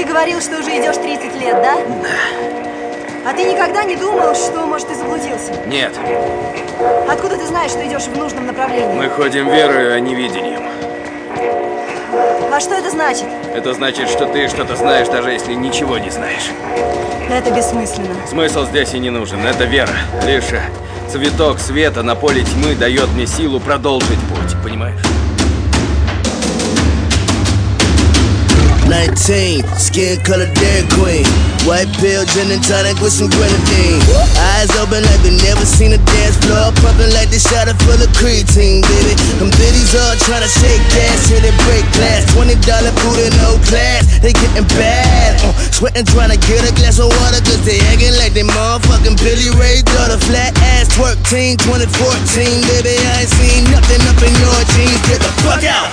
говорил, что уже идешь 30 лет, да? Да. А ты никогда не думал, что, может, ты заблудился? Нет. Откуда ты знаешь, что идешь в нужном направлении? Мы ходим верою, а не видением. А что это значит? Это значит, что ты что-то знаешь, даже если ничего не знаешь. Это бессмысленно. Смысл здесь и не нужен. Это вера. Лишь цветок света на поле тьмы дает мне силу продолжить путь. Понимаешь? 19, skin color Dairy Queen. White pill, gin and tonic with some grenadine. Eyes open like we never seen a dance floor. Pumping like the shot full of creatine, baby. Them biddies all trying to shake gas till they break glass. $20 Buddha, no class. They getting bad. Sweating trying to get a glass of water, cause they acting like they motherfucking Billy Ray daughter. Flat ass twerk team 2014, baby. I ain't seen nothing up in your jeans. Get the fuck out.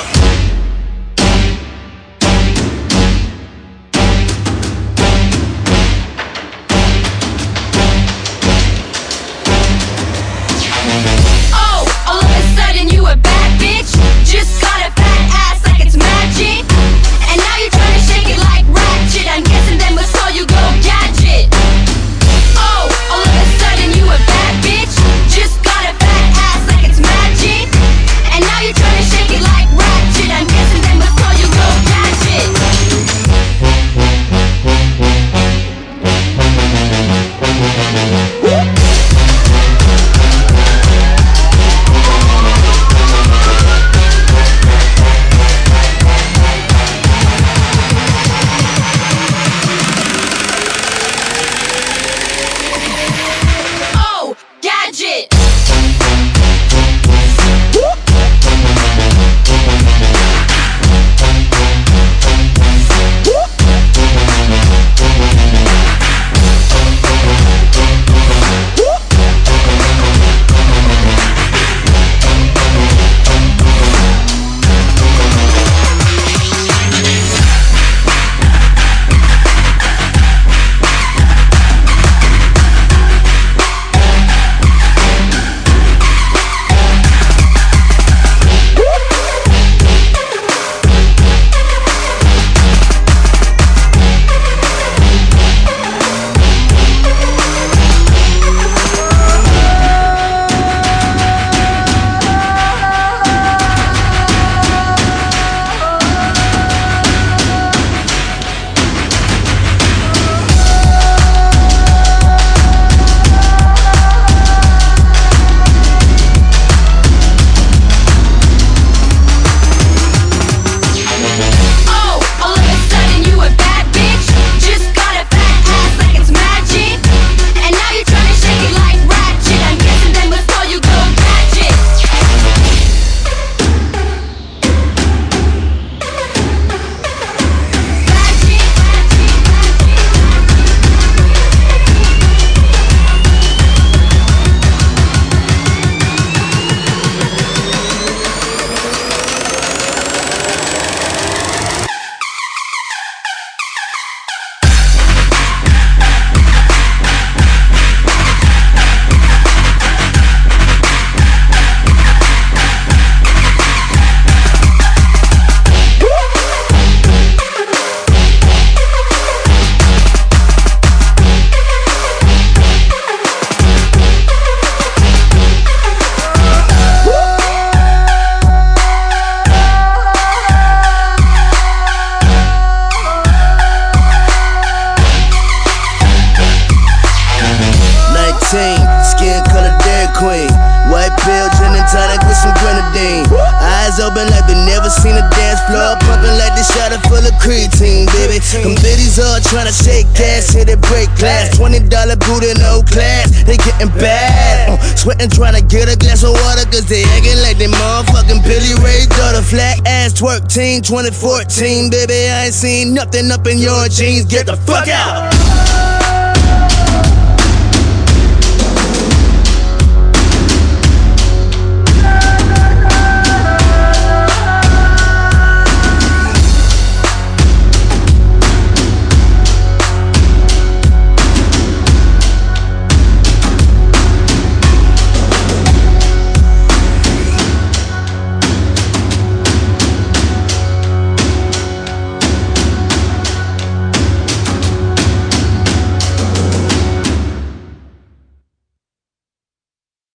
Skin color Dairy Queen. White pill, gin and tonic with some grenadine. Eyes open like we never seen a dance floor. Pumping like the shot full of creatine, baby. Them biddies all trying to shake gas till they break glass. $20 Buddha, no class. They getting bad. Sweating trying to get a glass of water, cause they acting like they motherfucking Billy Ray daughter. Flat ass twerk team 2014, baby. I ain't seen nothing up in your jeans. Get the fuck out.